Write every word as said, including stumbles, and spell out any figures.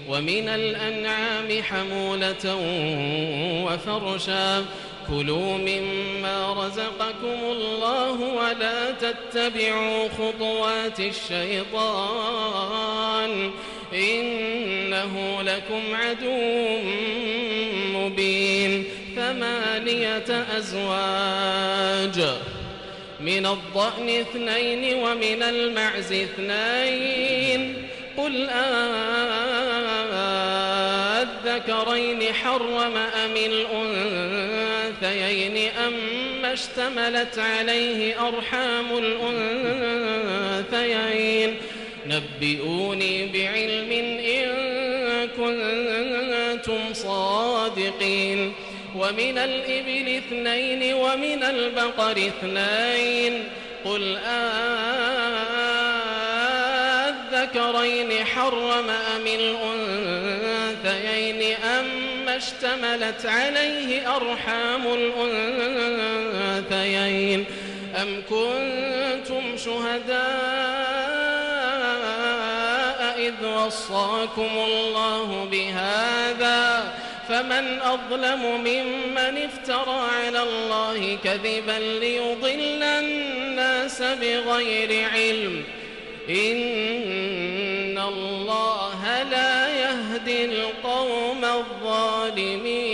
ومن الأنعام حمولة وفرشا كلوا مما رزقكم الله ولا تتبعوا خطوات الشيطان إنه لكم عدو مبين ثمانية أزواج من الضأن اثنين ومن المعز اثنين قل أذكرين حرم أم الأنثيين أما اشتملت عليه أرحام الأنثيين نبئوني بعلم إن كنتم صادقين ومن الإبل اثنين ومن البقر اثنين قل أذكرين حرم أم الأنثيين أما اشتملت عليه أرحام الأنثيين أم كنتم شهداء إذ وصاكم الله بهذا فمن أظلم ممن افترى على الله كذبا ليضل الناس بغير علم إن الله لا يهدي القوم الظالمين.